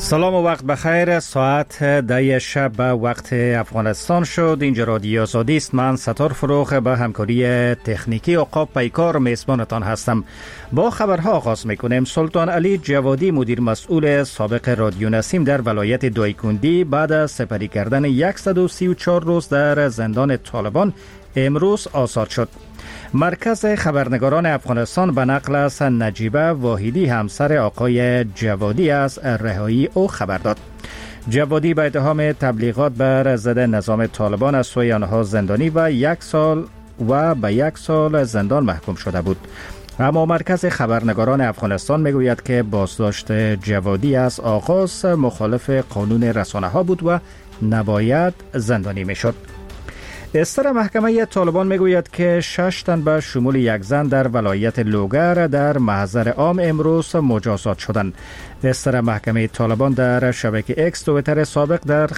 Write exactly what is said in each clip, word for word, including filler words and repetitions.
سلام و وقت بخیر. ساعت ده شب به وقت افغانستان شد. اینجا رادیو آزادی است. من ستار فروخ به همکاری تکنیکی عقاب پیکار میزبانتان هستم. با خبرها آغاز میکنیم. سلطان علی جوادی مدیر مسئول سابق رادیو نسیم در ولایت دایکندی بعد از سپری کردن صد و سی و چهار روز در زندان طالبان امروز آزاد شد. مرکز خبرنگاران افغانستان به نقل از نجیبه واحدی همسر آقای جوادی از رهایی او خبر داد. جوادی به اتهام تبلیغات بر ضد نظام طالبان از سوی آنها زندانی و یک سال و به یک سال زندان محکوم شده بود. اما مرکز خبرنگاران افغانستان میگوید که بازداشت جوادی از آغاز مخالف قانون رسانه ها بود و نباید زندانی میشد. استر محکمه طالبان میگوید که شش تن به شمول یک زن در ولایت لوگر در محضر عام امروز مجازات شدند. استر محکمه طالبان در شبکه اکس تویتر سابق در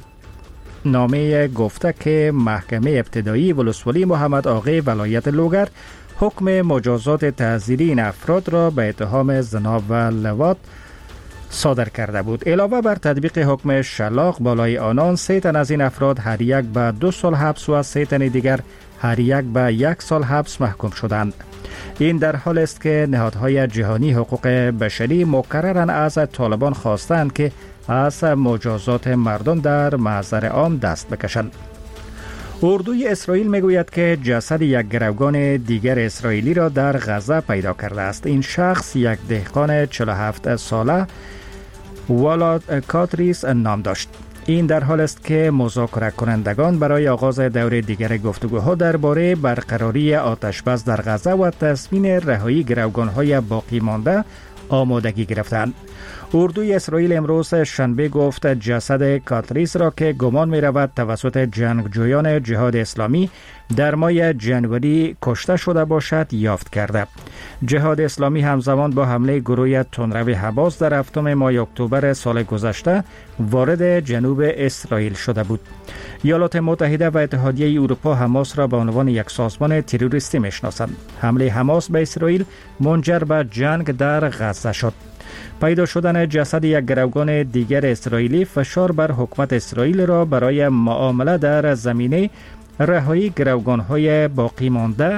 خبرنامه گفته که محکمه ابتدایی ولسوالی محمد آقای ولایت لوگر حکم مجازات تعزیری این افراد را به اتهام زنا و لواط صادر کرده بود. علاوه بر تطبیق حکم شلاق بالای آنان، سه تن از این افراد هر یک به دو سال حبس و سه تن دیگر هر یک به یک سال حبس محکوم شدند. این در حال است که نهادهای جهانی حقوق بشری مکرراً از طالبان خواستند که از مجازات مردم در محضر عام دست بکشند. اردوی اسرائیل میگوید که جسد یک گروگان دیگر اسرائیلی را در غزه پیدا کرده است. این شخص یک دهقان چهل و هفت ساله والاد کاتریس نام داشت. این در حال است که مذاکره کنندگان برای آغاز دور دیگر گفتگوها درباره برقراری آتش بس در غزه و تضمین رهایی گروگان‌های باقی مانده آمادگی گرفتند. اردوی اسرائیل امروز شنبه گفت جسد کاتریس را که گمان می رود توسط جنگجویان جهاد اسلامی در ماه جنوری کشته شده باشد یافت کرده. جهاد اسلامی همزمان با حمله گروه تندرو حماس در هفتم ماه اکتبر سال گذشته وارد جنوب اسرائیل شده بود. ایالات متحده و اتحادیه اروپا حماس را به عنوان یک سازمان تروریستی میشناسند. حمله حماس به اسرائیل منجر به جنگ در غزه شد. پیدا شدن جسد یک گروگان دیگر اسرائیلی فشار بر حکومت اسرائیل را برای معامله در زمینه رهایی گروگان‌های باقی مانده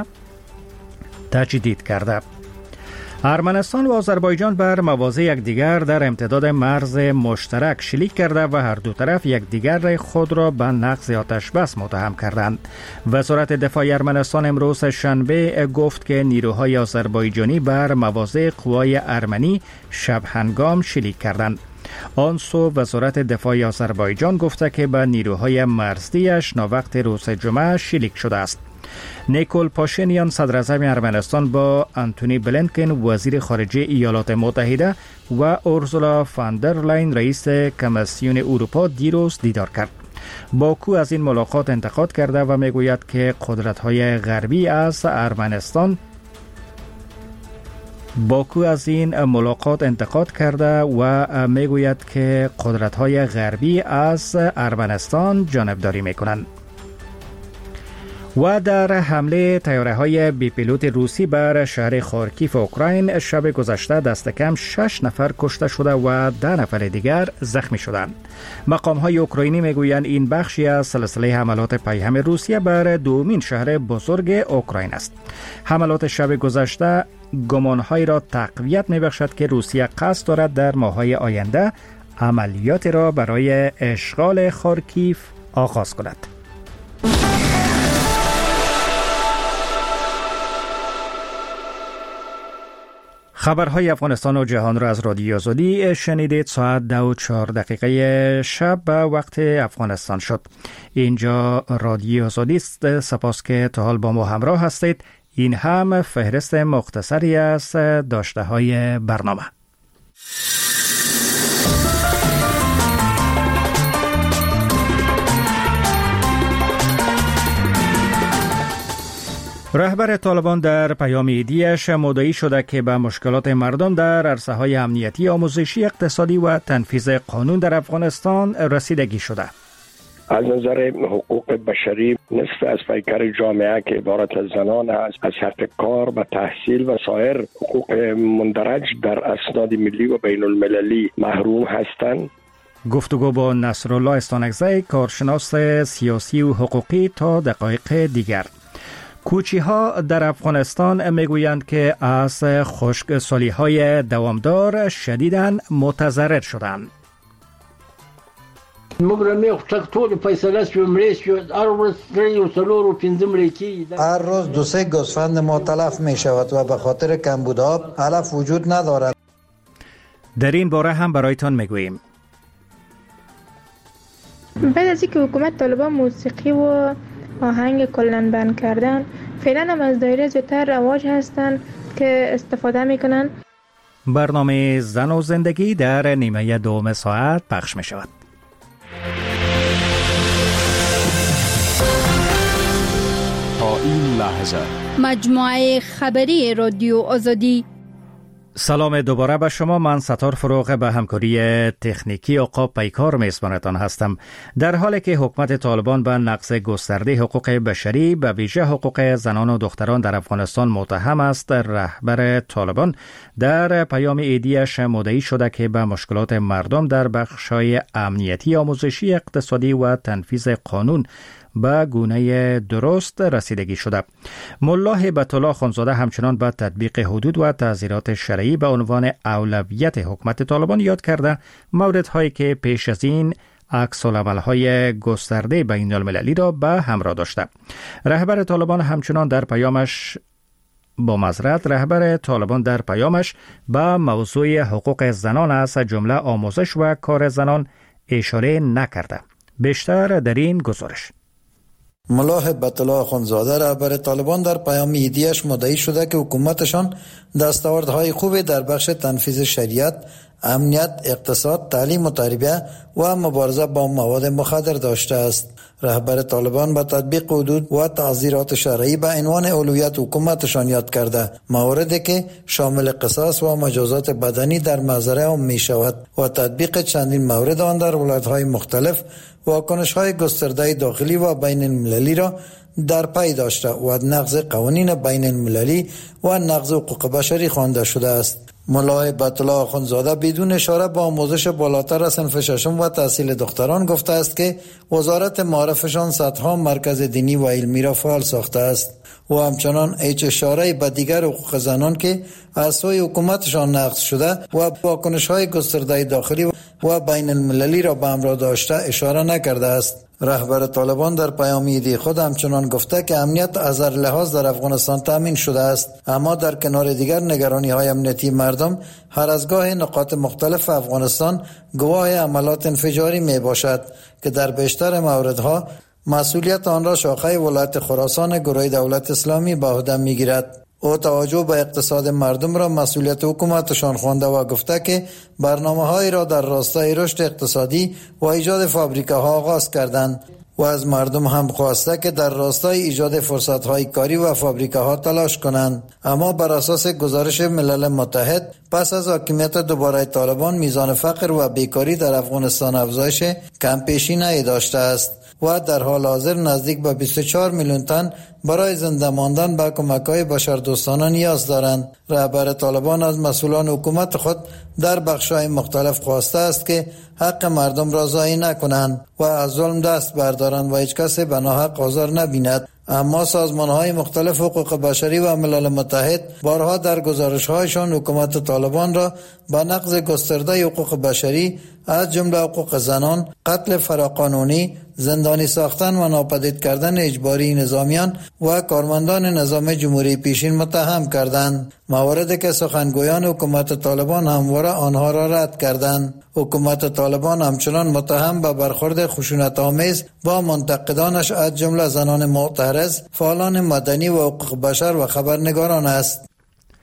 تجدید کرده. ارمنستان و آذربایجان بر مواضع یکدیگر در امتداد مرز مشترک شلیک کرده و هر دو طرف یکدیگر خود را به نقض آتش بس متهم کردند. وزارت دفاع ارمنستان امروز شنبه گفت که نیروهای آذربایجانی بر مواضع قوای ارمنی شب هنگام شلیک کردند. آن سو وزارت دفاع آذربایجان گفته که به نیروهای مرزیش ناوقت روز جمعه شلیک شده است. نیکول پاشینیان صدر اعظم ارمنستان با آنتونی بلینکن وزیر خارجه ایالات متحده و اورسولا فاندرلاین رئیس کمیسیون اروپا دیروز دیدار کرد. باکو از این ملاقات انتقاد کرده و میگوید که قدرت‌های غربی از ارمنستان باکو از این ملاقات انتقاد کرده و میگوید که قدرت‌های غربی از ارمنستان جانبداری میکنند. و در حمله طیاره‌های بی پیلوت روسی بر شهر خارکیف اوکراین شب گذشته دست کم شش نفر کشته شده و ده نفر دیگر زخمی شدند. مقام‌های اوکراینی میگویند این بخشی از سلسله حملات پیهم روسیه بر دومین شهر بزرگ اوکراین است. حملات شب گذشته گمان‌هایی را تقویت می‌بخشد که روسیه قصد دارد در ماه‌های آینده عملیات را برای اشغال خارکیف آغاز کند. خبرهای افغانستان و جهان را از رادیو آزادی شنیدید. ساعت دو و چهار دقیقه شب به وقت افغانستان شد. اینجا رادیو آزادی است. سپاس که تا حال با ما همراه هستید. این هم فهرست مختصری از داشته های برنامه. رهبر طالبان در پیام عیدیش مدعی شده که به مشکلات مردم در عرصه‌های امنیتی، آموزشی، اقتصادی و تنفیذ قانون در افغانستان رسیدگی شده. از نظر حقوق بشری نصف از پیکر جامعه که عبارت از زنان است از حق کار و تحصیل و سایر حقوق مندرج در اسناد ملی و بین المللی محروم هستند. گفتگو با نصرالله استانکزی، کارشناس سیاسی و حقوقی، تا دقایق دیگر. کوچی ها در افغانستان میگویند که از خشکسالی های دوامدار شدیداً متضرر شدند. هر روز دو سه گوسفند ما تلف می شود و به خاطر کمبود آب علف وجود ندارد. در این باره هم برایتان میگوییم. بعد از اینکه حکومت طالبان موسیقی و آهنگ کلن بند کردن، فعلا هم از دایره زودتر رواج هستن که استفاده میکنن. برنامه زن و زندگی در نیمه دوم ساعت پخش می شود. تا این لحظه مجموعه خبری رادیو آزادی. سلام دوباره به شما. من ستار فروغ به همکاری تکنیکی عقاب پیکار میزبانتان هستم. در حالی که حکومت طالبان به نقض گسترده حقوق بشری به ویژه حقوق زنان و دختران در افغانستان متهم است، رهبر طالبان در پیام ایدیش مدعی شده که به مشکلات مردم در بخش‌های امنیتی، آموزشی، اقتصادی و تنفیذ قانون به گونه درست رسیدگی شده. ملا هیبت الله خانزاده همچنان به تطبیق حدود و تعزیرات شرعی به عنوان اولویت حکومت طالبان یاد کرده، موردهایی که پیش از این عکس‌العمل‌های گسترده بین المللی را به همراه داشته. رهبر طالبان همچنان در پیامش با معذرت رهبر طالبان در پیامش به موضوع حقوق زنان از جمله آموزش و کار زنان اشاره نکرده. بیشتر در این گزارش. ملا هیبت الله خانزاده رهبر طالبان در پیام ایدیش مدعی شده که حکومتشان دستاوردهای خوبی در بخش تنفیذ شریعت، امنیت، اقتصاد، تعلیم و تربیت و مبارزه با مواد مخدر داشته است. رهبر طالبان به تطبیق حدود و تعزیرات شرعی به عنوان اولویت حکومتشان یاد کرده، موردی که شامل قصاص و مجازات بدنی در محضر عام می شود و تطبیق چندین مورد آن در ولایت‌های مختلف واکنش‌های گسترده داخلی و بین المللی را در پی داشته و نقض قوانین بین المللی و نقض حقوق بشری خوانده شده است. ملا هیبت الله خانزاده بدون اشاره به آموزش بالاتر از صنف ششم و تحصیل دختران گفته است که وزارت معارفشان صدها مرکز دینی و علمی را فعال ساخته است و همچنان هیچ اشاره به دیگر حقوق زنان که از سوی حکومتشان نقض شده و واکنش‌های گسترده داخلی و بین المللی را به همراه داشته اشاره نکرده است. رهبر طالبان در پیام ایدی خود همچنان گفته که امنیت از هر لحاظ در افغانستان تامین شده است، اما در کنار دیگر نگرانی‌های امنیتی مردم هر از گاه نقاط مختلف افغانستان گواه عملات انفجاری می باشد که در بیشتر موردها مسئولیت آن را شاخه ولایت خراسان گروه دولت اسلامی به عهده می‌گیرد. او توجه به اقتصاد مردم را مسئولیت حکومتشان خوانده و گفته که برنامه‌هایی را در راستای رشد اقتصادی و ایجاد فابریکه‌ها آغاز کردند و از مردم هم خواسته که در راستای ایجاد فرصت‌های کاری و فابریکه‌ها تلاش کنند. اما بر اساس گزارش ملل متحد پس از حاکمیت دوباره طالبان میزان فقر و بیکاری در افغانستان افزایش کم‌پیشی داشته است و در حال حاضر نزدیک به بیست و چهار میلیون تن برای زنده ماندن به کمک‌های بشردوستانه نیاز دارند. رهبر طالبان از مسئولان حکومت خود در بخش‌های مختلف خواسته است که حق مردم را ضایع نکنند و از ظلم دست بردارند و هیچ کسی به ناحق آزار نبیند. اما سازمان‌های مختلف حقوق بشری و ملل متحد بارها در گزارش‌هایشان حکومت طالبان را به نقض گسترده حقوق بشری از جمله حقوق زنان، قتل فراقانونی، زندانی ساختن و ناپدید کردن اجباری نظامیان و کارمندان نظام جمهوری پیشین متهم کردند، مواردی که سخنگویان حکومت طالبان همواره آنها را رد کردند. حکومت طالبان همچنان متهم به برخورد خشونت‌آمیز با منتقدانش از جمله زنان معترض، فعالان مدنی و حقوق بشر و خبرنگاران است.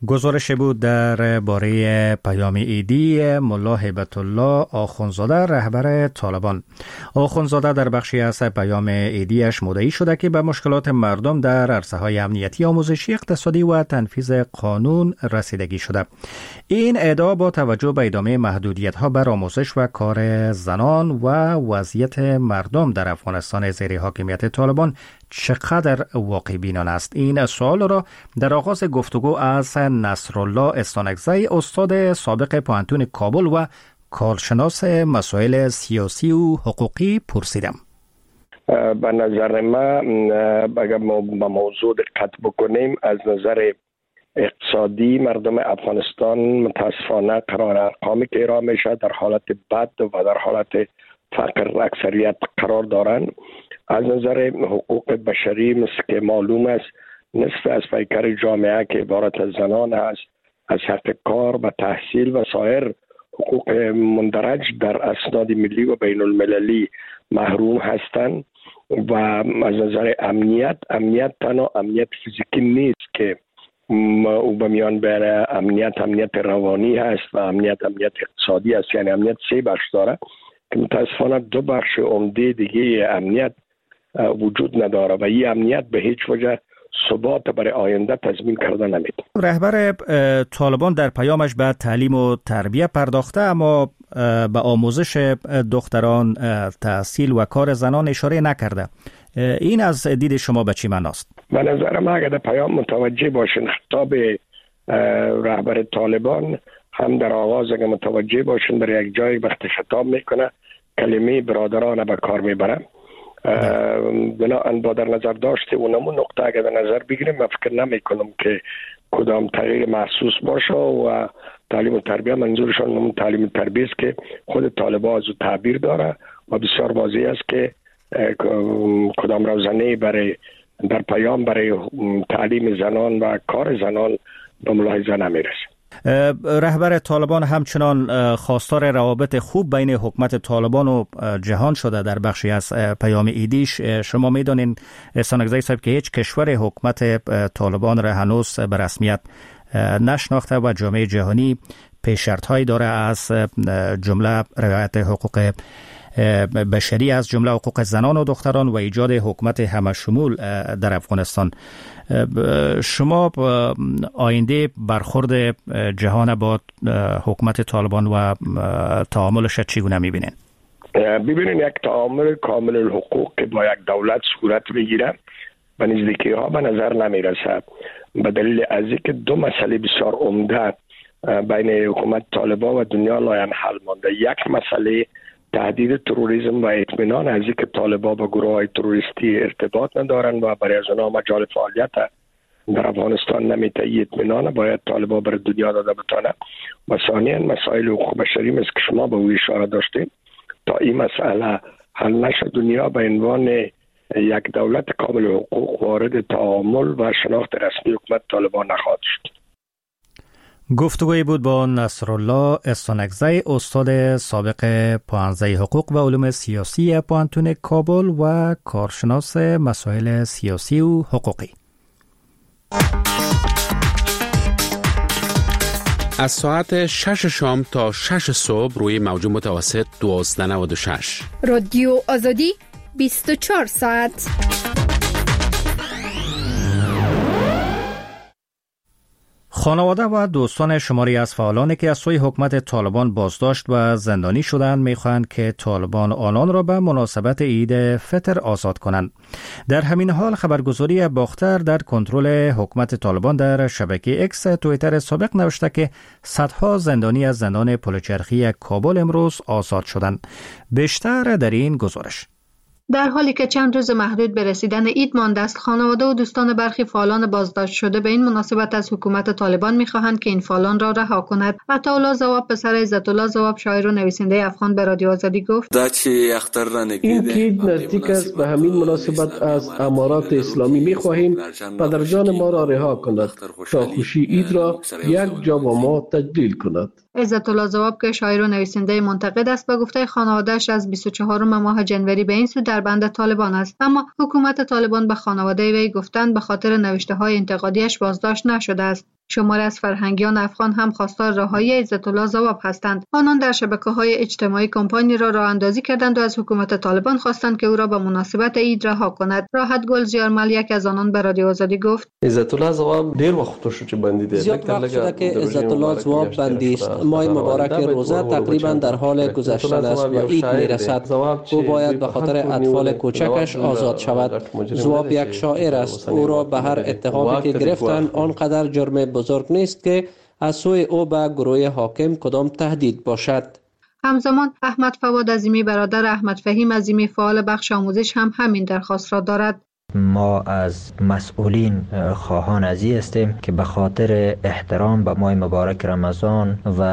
گزارش بود در باره پیام عیدی ملا هیبت الله آخوندزاده رهبر طالبان. آخوندزاده در بخشی از پیام عیدیش مدعی شده که به مشکلات مردم در عرصه‌های امنیتی، آموزشی، اقتصادی و تنفیذ قانون رسیدگی شده. این ادعا با توجه به ادامه محدودیت‌ها بر آموزش و کار زنان و وضعیت مردم در افغانستان زیر حاکمیت طالبان چقدر واقع بینانه است. این سوال را در آغاز گفتگو از نصرالله استانکزی، استاد سابق پوهنتون کابل و کارشناس مسائل سیاسی و حقوقی پرسیدم. به نظر من اگر ما به موضوع دقت بکنیم، از نظر اقتصادی مردم افغانستان متاسفانه قرار ارقامی که ارائه میشه در حالت بد و در حالت فقر اکثریت قرار دارند. از نظر حقوق بشری مثل که معلوم است، نصف از پیکر جامعه که عبارت از زنان است از حق کار و تحصیل و سایر حقوق مندرج در اسناد ملی و بین المللی محروم هستند. و از نظر امنیت، امنیت تنها امنیت فیزیکی نیست که او به میان بره، امنیت امنیت روانی هست و امنیت امنیت اقتصادی است. یعنی امنیت سه بخش داره که متاسفانه دو بخش عمده دیگه امنیت وجود نداره و این امنیت به هیچ وجه ثبات برای آینده تضمین کرده نمیده. رهبر طالبان در پیامش به تعلیم و تربیت پرداخته، اما به آموزش دختران، تحصیل و کار زنان اشاره نکرده. این از دید شما به چی معناست؟ به نظر من اگر در پیام متوجه باشین، خطاب رهبر طالبان هم در آغاز اگر متوجه باشین در یک جای وقت خطاب میکنه کلمه برادران به کار میبره. بنابراین با در نظر داشته اونمون نقطه اگر در نظر بگیریم، من فکر نمی کنم که کدام تغییر محسوس باشه و تعلیم و تربیت منظورشان همون تعلیم و تربیت است که خود طالبان از تعبیر داره و بسیار واضح است که کدام روزنه برای در پیام برای تعلیم زنان و کار زنان به ملاحظه نمیرسه. رهبر طالبان همچنان خواستار روابط خوب بین حکومت طالبان و جهان شده. در بخشی از پیام عیدیش شما میدونین استانکزی صاحب که هیچ کشور حکومت طالبان را هنوز به رسمیت نشناخته و جامعه جهانی پیش‌شرط‌هایی داره، از جمله رعایت حقوق بشری، از جمله حقوق زنان و دختران و ایجاد حکومت همشمول در افغانستان. شما آینده برخورد جهان با حکومت طالبان و تعاملش چگونه میبینین؟ ببینین یک تعامل کامل الحقوق که با یک دولت صورت بگیره به نزدیکی ها به نظر نمیرسه، به دلیل از اینکه دو مسئله بسیار عمده بین حکومت طالبان و دنیا لاینحل مانده. یک مسئله تهدید تروریسم و اطمینان از اینکه طالبان با گروه های تروریستی ارتباط ندارند و برای از آنها مجال فعالیت در افغانستان نمیته. این اطمینان باید طالبان برای دنیا داده بتانه. و ثانیاً مسائل حقوق بشری مثل که شما به او اشاره داشتید، تا این مسئله حل نشه دنیا به عنوان یک دولت کامل حقوق وارد تعامل و شناخت رسمی حکومت طالبان نخواهد شد. گفتگوی بود با نصرالله استانکزی، استاد سابق پوهنځی حقوق و علوم سیاسی پوهنتون کابل و کارشناس مسائل سیاسی و حقوقی. از ساعت شش شام تا شش صبح روی موج متوسط دوازده نود و شش رادیو آزادی بیست و چهار ساعت. خانواده و دوستان شماری از فعالانی که از سوی حکومت طالبان بازداشت و زندانی شدند می‌خواهند که طالبان آنان را به مناسبت عید فطر آزاد کنند. در همین حال خبرگزاری باختر در کنترل حکومت طالبان در شبکه اکس توییتر سابق نوشته که صدها زندانی از زندان پلچرخی کابل امروز آزاد شدند. بیشتر در این گزارش. در حالی که چند روز محدود به رسیدن عید مانده است، خانواده و دوستان برخی فعالان بازداشت شده به این مناسبت از حکومت طالبان می‌خواهند که این فعالان را رها کند. عطاالله ضواب پسر عزت‌الله ضواب شاعر و نویسنده افغان به رادیو آزادی گفت: این عید نزدیک است، به همین مناسبت از امارات اسلامی می‌خواهیم پدرجان ما را رها کند تا خوشی عید را یک جا با ما تجلیل کند. عزت‌الله ضواب که شاعر و نویسنده منتقد است، به گفته خانواده‌اش از بیست و چهارم ماه جنوری به این سو در بند طالبان است، اما حکومت طالبان به خانواده وی گفتند به خاطر نوشته‌های انتقادیش بازداشت نشده است. شماری از فرهنگیان افغان هم خواستار رهایی عزت الله ضواب هستند. آنان در شبکه‌های اجتماعی کمپانی را راه اندازی کردند و از حکومت طالبان خواستند که او را به مناسبت عید رها کند. راحت گل زیارمل یک از آنان به رادیو آزادی گفت: عزت الله ضواب ډیر وخت شو چې بندي زیاد وقت شده که عزت الله ضواب بندی است. ماه مبارک روزه تقریبا در حال گذشتن است و عید میرسد. او باید به خاطر اطفال کوچکش آزاد شود. ضواب یک شاعر است. او را به هر اتهامی که گرفتند آنقدر جرم بزرگ نیست که از سوی او به گروه حاکم کدام تهدید باشد. همزمان احمد فواد عظیمی برادر احمد فهیم عظیمی فعال بخش آموزش هم همین درخواست را دارد. ما از مسئولین خواهان ازی هستیم که به خاطر احترام به ماه مبارک رمضان و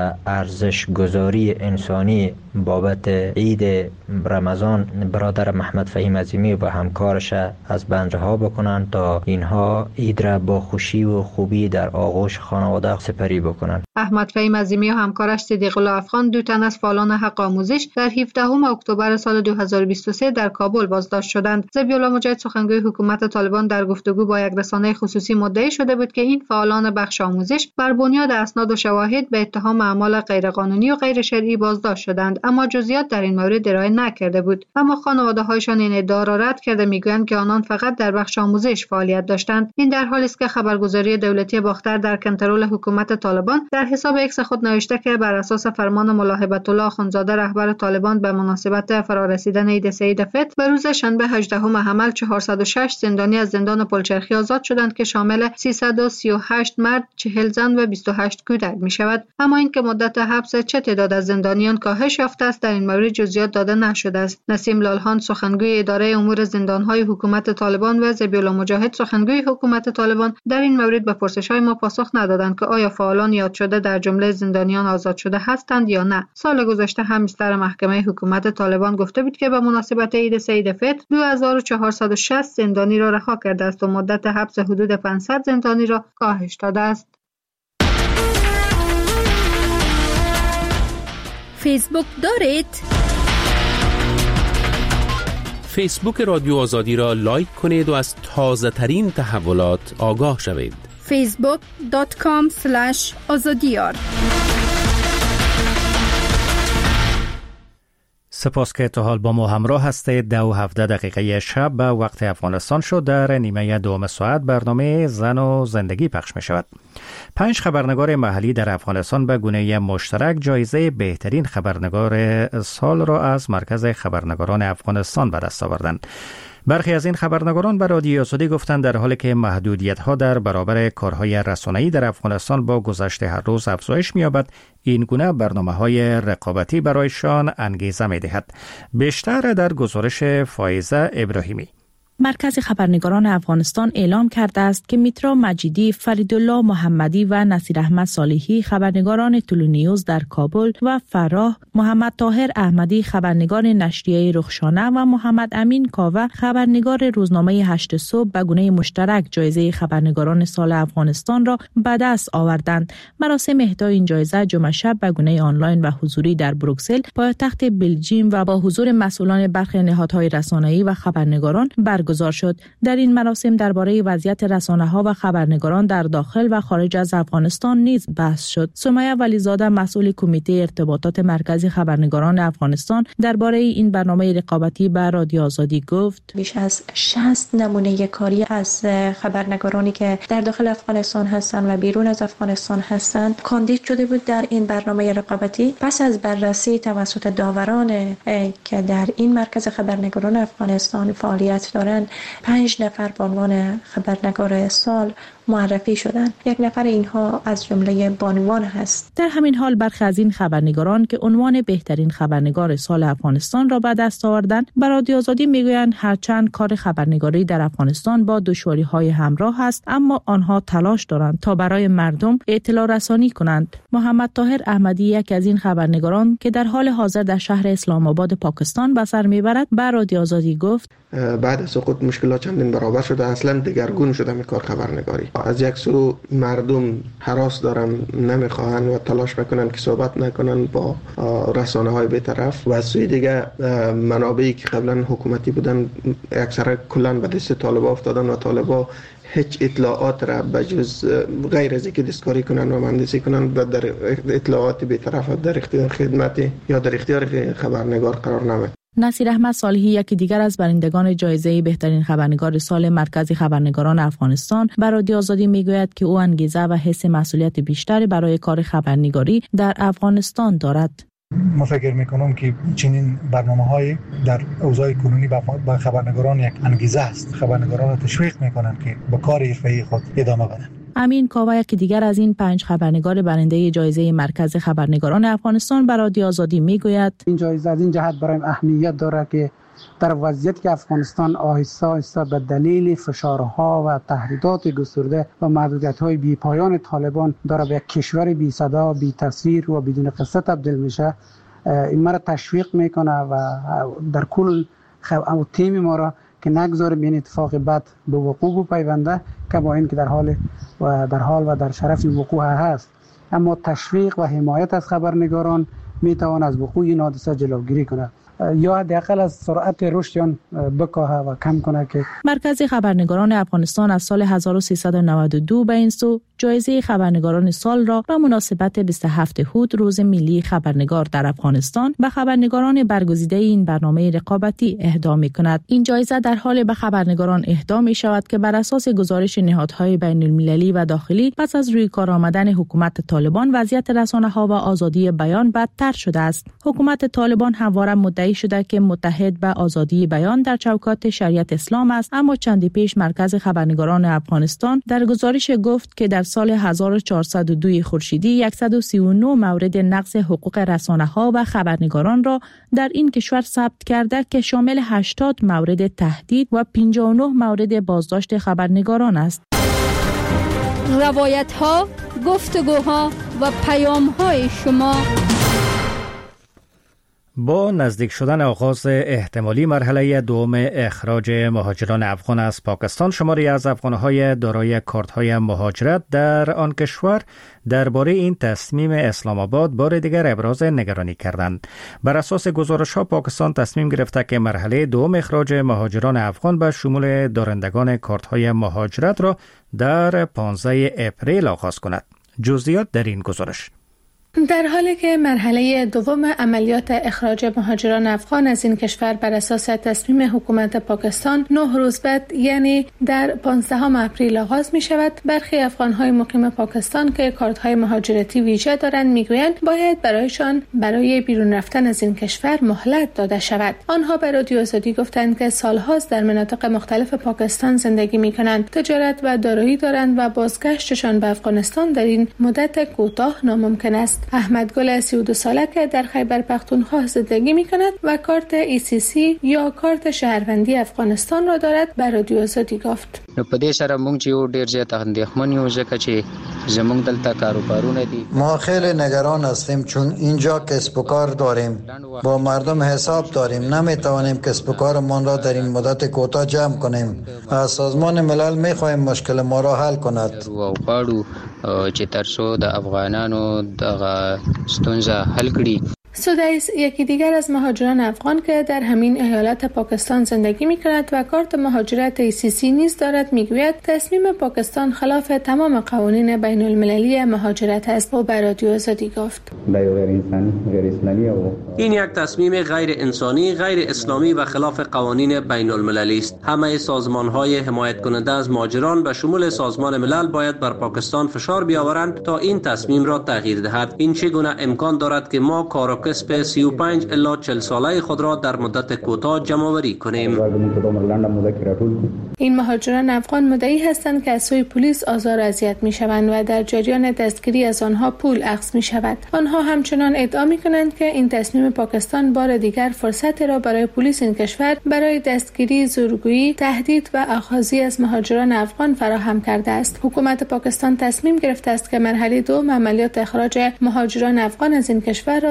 ارزش گذاری انسانی بابت عید رمضان برادر محمد فهیم عظیمی و همکارش از بند رها بکنند تا اینها عید را با خوشی و خوبی در آغوش خانواده سپری بکنند. احمد فهیم عظیمی و همکارش صدیق الله افغان دو تن از فعالان حق آموزش در هفدهم اکتبر سال دو هزار و بیست و سه در کابل بازداشت شدند. ذبیح الله مجاهد سخنگوی حکومت طالبان در گفتگو با یک رسانه خصوصی مدعی شده بود که این فعالان بخش آموزش بر بنیاد اسناد و شواهد به اتهام اعمال غیرقانونی و غیر شرعی بازداشت شدند، اما جزئیات در این مورد ارائه نکرده بود. اما خانواده‌هایشان این ادعا را رد کرده میگویند که آنان فقط در بخش آموزش فعالیت داشتند. این در حالی است که خبرگزاری دولتی باختر در کنترل حکومت طالبان در حساب ایکس خود نوشته که بر اساس فرمان ملا هیبت الله اخندزاده رهبر طالبان به مناسبت فرارسیدن عید سعید فطر به روز شنبه هجدهم حمل چهارصد و شش زندانی از زندان پلچرخی آزاد شدند که شامل سیصد و سی و هشت مرد، چهل زن و بیست و هشت کودک می شود. اما اینکه مدت حبس چه تعداد از زندانیان کاهش یافته است در این مورد جزئیات داده نشده است. نسیم لالهان سخنگوی اداره امور زندان‌های حکومت طالبان و ذبیح الله مجاهد سخنگوی حکومت طالبان در این مورد به پرسش‌های ما پاسخ ندادند که آیا فعالان یاد شده در جمله زندانیان آزاد شده هستند یا نه. سال گذشته هم مستر محکمه حکومت طالبان گفته بود که به مناسبت عید سعید فطر دو هزار و چهارصد و شصت زندانی را رها کرده است و مدت حبس حدود پانصد زندانی را کاهش داده است. فیسبوک دارید؟ فیسبوک رادیو آزادی را لایک کنید و از تازه ترین تحولات آگاه شوید. فیسبوک دات کام اسلش آزادیار. سپاس که تا حال با ما همراه هستید. دو و هفده دقیقه شب به وقت افغانستان شد. در نیمه دوم ساعت برنامه زن و زندگی پخش می شود. پنج خبرنگار محلی در افغانستان به گونه مشترک جایزه بهترین خبرنگار سال را از مرکز خبرنگاران افغانستان به دست آوردند. برخی از این خبرنگاران به رادیو آزادی گفتند در حالی که محدودیت‌ها در برابر کارهای رسانه‌ای در افغانستان با گذشت هر روز افزایش می‌یابد، این گونه برنامه‌های رقابتی برایشان انگیزه می‌دهد. بیشتر در گزارش فائزه ابراهیمی. مرکز خبرنگاران افغانستان اعلام کرده است که میترا مجیدی، فریدالله محمدی و نصیر احمد صالحی خبرنگاران تلونیوز در کابل و فراه، محمد طاهر احمدی خبرنگار نشریه رخشانه و محمد امین کاوه خبرنگار روزنامه هشت صبح به گونه مشترک جایزه خبرنگاران سال افغانستان را به دست آوردند. مراسم اهدای این جایزه جمعه شب به گونه آنلاین و حضوری در بروکسل، پایتخت بلژیم و با حضور مسئولان برخی نهادهای رسانه‌ای و خبرنگاران برگزار شد. در این مراسم درباره وضعیت رسانه‌ها و خبرنگاران در داخل و خارج از افغانستان نیز بحث شد. سمیه ولیزاده مسئول کمیته ارتباطات مرکز خبرنگاران افغانستان درباره این برنامه رقابتی به رادیو آزادی گفت: بیش از شصت نمونه کاری از خبرنگارانی که در داخل افغانستان هستند و بیرون از افغانستان هستند کاندید شده بود در این برنامه رقابتی. پس از بررسی توسط داوران که در این مرکز خبرنگاران افغانستان فعالیت دارند، پنج نفر به عنوان خبرنگار سال معرفی شدند. یک نفر اینها از جمله بانوان هست. در همین حال برخی از این خبرنگاران که عنوان بهترین خبرنگار سال افغانستان را به دست آوردند، به رادیو آزادی میگویند هرچند کار خبرنگاری در افغانستان با دشواری‌های همراه است، اما آنها تلاش دارند تا برای مردم اطلاع رسانی کنند. محمد طاهر احمدی یکی از این خبرنگاران که در حال حاضر در شهر اسلام آباد پاکستان به سر میبرد، به رادیو آزادی گفت: بعد از خود مشکلات چندین برابر شده، اصلا دگرگون شده می کار خبرنگاری. از یک سو مردم هراس دارن، نمیخواهن و تلاش میکنن که صحبت نکنن با رسانه های بی‌طرف، و از سوی دیگه منابعی که قبلا حکومتی بودن اکثرا کلا به دست طالبا افتادن و طالبا هیچ اطلاعات را بجز غیر از اینکه دستکاری کنن و مهندسی کنن و در اطلاعات بی‌طرف در اختیار خدمت یا در اختیار خبرنگار قرار نمیده. نصیر احمد صالحی، یکی دیگر از برندگان جایزه بهترین خبرنگار سال مرکز خبرنگاران افغانستان، بر رادیو آزادی میگوید که او انگیزه و حس مسئولیت بیشتری برای کار خبرنگاری در افغانستان دارد. ما فکر میکنم که چنین برنامه‌های در اوضاع کنونی به خبرنگاران یک انگیزه است. خبرنگاران را تشویق میکنند که به کار حرفه‌ای خود ادامه بدهند. امین کاوه، یکی دیگر از این پنج خبرنگار برنده جایزه مرکز خبرنگاران افغانستان، بر رادیو آزادی میگوید این جایزه از این جهت برایم اهمیت داره که در وضعیتی که افغانستان آهسته آهسته به دلیل فشارها و تهدیدات گسترده و محدودیت‌های بی‌پایان طالبان داره به یک کشور بی صدا، بی تصویر و بدون قصه تبدیل میشه، این ما را تشویق میکنه و در کل خو... تیم ما را که نگذاره به این اتفاق بد به وقوع بپیونده، که با این که در حال و در حال و در شرف وقوع هست، اما تشویق و حمایت از خبرنگاران میتوان از وقوع این حادثه جلوگیری کنه یا حداقل از سرعت رشد آن بکاهه و کم کنه. که مرکز خبرنگاران افغانستان از سال هزار و سیصد و نود و دو به این سو جایزه خبرنگاران سال را به مناسبت بیست و هفتم هود روز ملی خبرنگار در افغانستان به خبرنگاران برگزیده این برنامه رقابتی اهدا می‌کند. این جایزه در حال به خبرنگاران اهدا می‌شود که بر اساس گزارش نهادهای بین المللی و داخلی پس از روی کار آمدن حکومت طالبان وضعیت رسانه‌ها و آزادی بیان بدتر شده است. حکومت طالبان همواره مدعی شده که متحد به آزادی بیان در چوکات شریعت اسلام است، اما چندی پیش مرکز خبرنگاران افغانستان در گزارش گفت که در سال هزار و چهارصد و دو خورشیدی صد و سی و نه مورد نقض حقوق رسانه‌ها و خبرنگاران را در این کشور ثبت کرده که شامل هشتاد مورد تهدید و پنجاه و نه مورد بازداشت خبرنگاران است. روایت‌ها، گفتگوها و پیام‌های شما. با نزدیک شدن آغاز احتمالی مرحله دوم اخراج مهاجران افغان از پاکستان، شماری از افغان‌های دارای کارت‌های مهاجرت در آن کشور درباره این تصمیم اسلام آباد بار دیگر ابراز نگرانی کردند. بر اساس گزارش‌ها پاکستان تصمیم گرفته که مرحله دوم اخراج مهاجران افغان به شمول دارندگان کارت‌های مهاجرت را در پانزدهم اپریل آغاز کند. جزئیات در این گزارش. در حالی که مرحله دوم عملیات اخراج مهاجران افغان از این کشور بر اساس تصمیم حکومت پاکستان نه روز بعد یعنی در پانزدهم اپریل آغاز می شود، برخی افغان‌های مقیم پاکستان که کارت‌های مهاجرتی ویژه دارند میگویند باید برایشان برای بیرون رفتن از این کشور مهلت داده شود. آنها به رادیو آزادی گفتند که سال‌هاست در مناطق مختلف پاکستان زندگی می‌کنند، تجارت و دارایی دارند و بازگشتشان به افغانستان در این مدت کوتاه ناممکن است. احمد گل سی و دو ساله که در خیبر پختونخوا زندگی می‌کند و کارت ای سی سی یا کارت شهروندی افغانستان را دارد، به رادیو آزادی گفت. نو په دې سره موږ چې یو ډیر زیات اندېښمن یو ځکه چې زموږ دلته کاروبارونه دي. ما خیلی نگران هستیم چون اینجا کسب و کار داریم، با مردم حساب داریم، نمیتوانیم کسب و کارمان را در این مدت کوتاه جمع کنیم. از سازمان ملل میخواهیم مشکل ما را حل کند. او غواړو چې تر څو د افغانانو دغه ستونزه حل کړي. سودایس، یکی دیگر از مهاجران افغان که در همین ایالت پاکستان زندگی می‌کند و کارت مهاجرت ای سی سی نیز دارد، میگوید تصمیم پاکستان خلاف تمام قوانین بین المللی مهاجرت است و به رادیو آزادی گفت. این یک تصمیم غیر انسانی، غیر اسلامی و خلاف قوانین بین المللی است. همه سازمان‌های حمایت کننده از مهاجران به شمول سازمان ملل باید بر پاکستان فشار بیاورند تا این تصمیم را تغییر دهد. این چگونه امکان دارد که ما کار کسب سی و پنج الی چهل ساله خود را در مدت کوتاه جمع آوری کنیم. این مهاجران افغان مدعی هستند که از سوی پلیس آزار و اذیت می‌شوند و در جریان دستگیری از آنها پول اخذ می‌شود. آنها همچنان ادعا می‌کنند که این تصمیم پاکستان بار دیگر فرصت را برای پلیس این کشور برای دستگیری، زورگویی، تهدید و آخاذی از مهاجران افغان فراهم کرده است. حکومت پاکستان تصمیم گرفته است که مرحله دوم عملیات اخراج مهاجران افغان از این کشور را سر از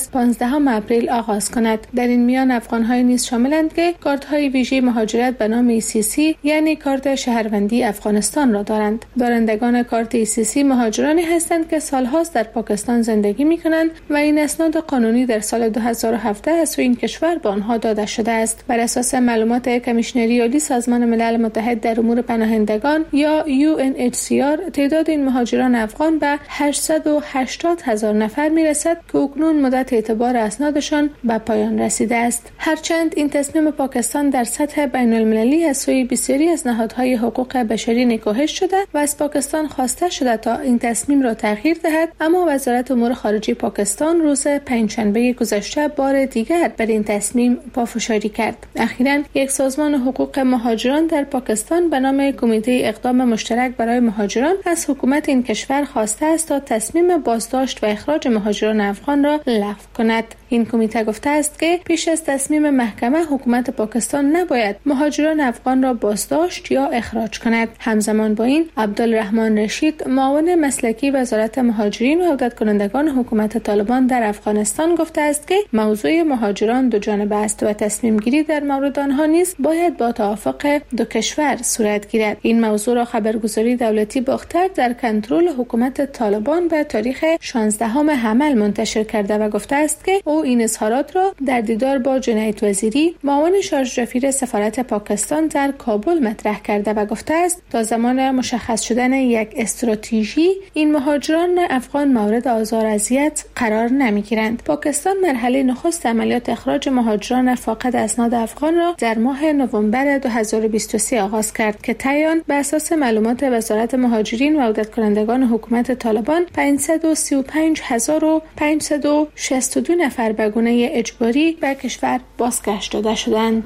از پانزدهم اپریل آغاز کند. در این میان افغان‌های نیز شاملند که کارت‌های ویژه مهاجرت به نام ای سی سی یعنی کارت شهروندی افغانستان را دارند. دارندگان کارت ای سی سی مهاجرانی هستند که سالهاست در پاکستان زندگی می‌کنند و این اسناد قانونی در سال دو هزار و هفده از سوی این کشور به آنها داده شده است. بر اساس معلومات کمیشنری عالی سازمان ملل متحد در امور پناهندگان یا یو ان اچ سی آر، تعداد این مهاجران افغان به هشتصد و هشتاد هزار نفر میرسد که اکنون مدت اعتبار اسنادشان به پایان رسیده است. هرچند این تصمیم پاکستان در سطح بین المللی از سوی بسیاری از نهادهای حقوق بشری نکوهش شده و از پاکستان خواسته شده تا این تصمیم را تغییر دهد، اما وزارت امور خارجه پاکستان روز پنجشنبه گذشته بار دیگر بر این تصمیم پافشاری کرد. اخیراً یک سازمان حقوق مهاجران در پاکستان به نام کمیته اقدام مشترک برای مهاجران از حکومت این کشور خواسته است تا تصمیم بازداشت و اخراج مهاجران افغان را لغو کند. این کمیته گفته است که پیش از تصمیم محکمه حکومت پاکستان نباید مهاجران افغان را بازداشت یا اخراج کند. همزمان با این عبدالرحمن رشید، معاون مسلکی وزارت مهاجرین و عودت کنندگان حکومت طالبان در افغانستان گفته است که موضوع مهاجران دو جانبه است و تصمیم گیری در مورد آنها نیز باید با توافق دو کشور صورت گیرد. این موضوع را خبرگزاری دولتی باختر در کنترل حکومت طالبان به تاریخ شانزدهم حمل منتشر کرده و گفته است که او این اظهارات را در دیدار با جنید وزیری، معاون شارژ رفیر سفارت پاکستان در کابل مطرح کرده و گفته است تا زمان مشخص شدن یک استراتژی این مهاجران افغان مورد آزار و اذیت قرار نمیگیرند. پاکستان مرحله نخست عملیات اخراج مهاجران فاقد اسناد افغان را در ماه نوامبر دو هزار و بیست و سه آغاز کرد که طی بر اساس معلومات وزارت مهاجرین و عودت کنندگان حکومت طالبان پانصد و سی و پنج هزار و پانصد و شصت و دو نفر به گونه اجباری به کشور بازگشت داده شدند.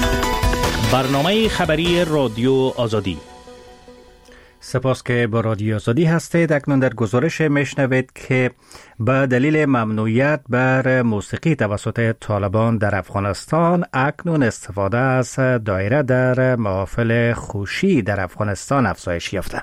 برنامه خبری رادیو آزادی. سپاس که با رادیو آزادی هستید. اکنون در گزارش میشنوید که به دلیل ممنوعیت بر موسیقی توسط طالبان در افغانستان، اکنون استفاده از دایره در محافل خوشی در افغانستان افزایش یافته.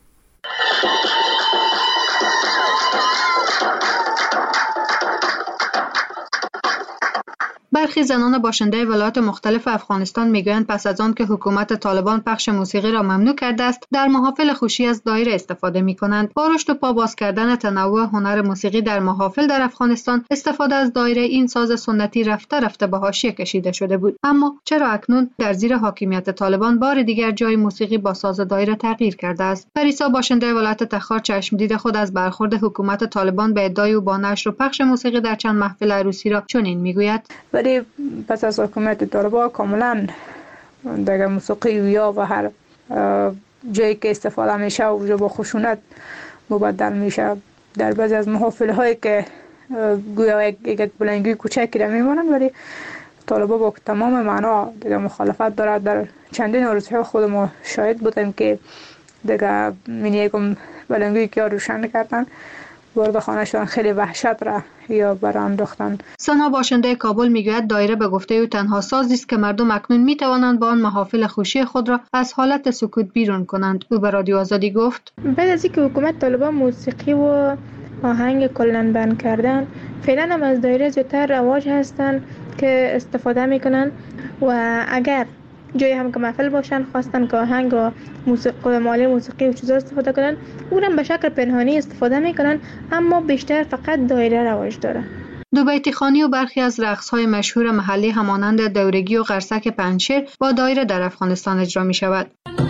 برخی زنان باشنده ولایات مختلف افغانستان میگویند پس از آن که حکومت طالبان پخش موسیقی را ممنوع کرده است، در محافل خوشی از دایره استفاده میکنند. با رشد و پا باز کردن تنوع هنر موسیقی در محافل در افغانستان، استفاده از دایره این ساز سنتی رفته رفته به حاشیه کشیده شده بود. اما چرا اکنون در زیر حاکمیت طالبان بار دیگر جای موسیقی با ساز دایره تغییر کرده است؟ پریسا باشنده ولایت تخار چشم دید خود از برخورد حکومت طالبان به ادعای او با نشر و پخش موسیقی در چند محفل عروسی را چنین میگوید: پس از حکومت طالبان کاملا دیگه موسیقی یا و هر جایی که استفاده میشه و با خشونت مبدل میشه. در بعضی از محافل هایی که گویا یک یک بلنگی کوچکی را میمونن، ولی طالبان با تمام معنا دیگه مخالفت داره. در چندین عروسی ها خود ما شاهد بودیم که دیگه من یکم بلنگی که روشن کردن، وارد خانه شدن، خیلی وحشت را یا برام انداختن. سنا باشنده کابل میگوید دایره به گفته او تنها سازی است که مردم اکنون میتوانند با آن محافل خوشی خود را از حالت سکوت بیرون کنند. او به رادیو آزادی گفت: بعد از اینکه حکومت طالبان موسیقی و آهنگ کلاً بند کردن، فعلا هم از دایره زیادتر رواج هستند که استفاده میکنن و اگر جایی هم که محفل باشن خواستن که آهنگ و موسیقی مالی موسیقی و چیزا استفاده کنن، اونم به شکل پنهانی استفاده میکنن، اما بیشتر فقط دایره رواج داره. دو بیتی خوانی و برخی از رقص‌های مشهور محلی همانند دورگی و قرصک پنجشیر با دایره در افغانستان اجرا می شود.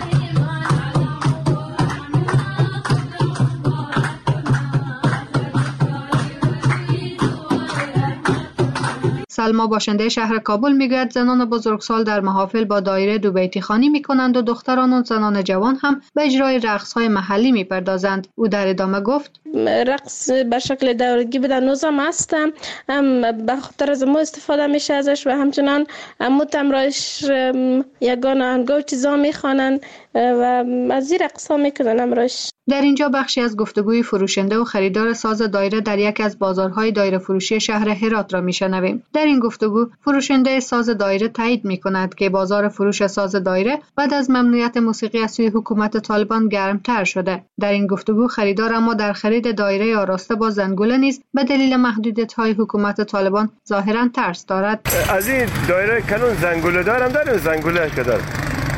سلما باشنده شهر کابل میگوید زنان بزرگسال در محافل با دایره دو بیتی خوانی میکنند و دختران و زنان جوان هم به اجرای رقص‌های محلی میپردازند. او در ادامه گفت: رقص به شکل دورگی به نوزم است، هم به خاطر از ما استفاده میشه ازش و همچنان متم راش یگان آهنگا و چیزا میخوانند و از این رقص ها میکنن امراش. در اینجا بخشی از گفتگوی فروشنده و خریدار ساز دایره در یک از بازارهای دایره فروشی شهر هرات را میشنویم. در این گفتگو فروشنده ساز دایره تایید میکند که بازار فروش ساز دایره بعد از ممنوعیت موسیقی از سوی حکومت طالبان گرمتر شده. در این گفتگو خریدار اما در خرید دایره آراسته با زنگوله نیز به دلیل محدودیت‌های حکومت طالبان ظاهراً ترس دارد. از این دایره کنون زنگوله دارم دارم زنگوله که دارم.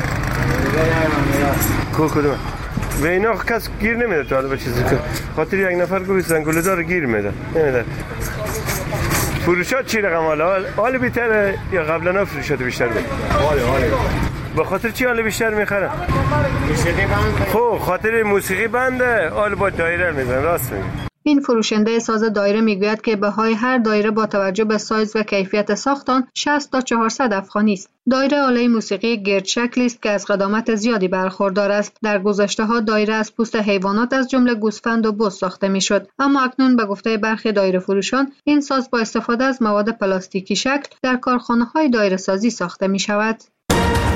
کو کدوم؟ به اینا کس گیر نمیده طالب چیزی که خاطر یک نفر گوی زنگوله دار گیر میده نمیده. فروشات چی رقم حالا؟ حال بیشتر یا قبلا فروشات بیشتر بود؟ حال حال به خاطر چی حال بیشتر میخرن؟ موسیقی بند. خب خاطر موسیقی بنده حال با دایره میزن راست میگه. این فروشنده ساز دایره میگوید که بهای هر دایره با توجه به سایز و کیفیت ساخت آن شصت تا چهارصد افغانی است. دایره آله موسیقی گرد شکلی است که از قدامت زیادی برخوردار است. در گذشته‌ها دایره از پوست حیوانات از جمله گوسفند و بز ساخته میشد، اما اکنون به گفته برخی دایره فروشان این ساز با استفاده از مواد پلاستیکی شکل در کارخانه‌های دایره سازی ساخته می شود.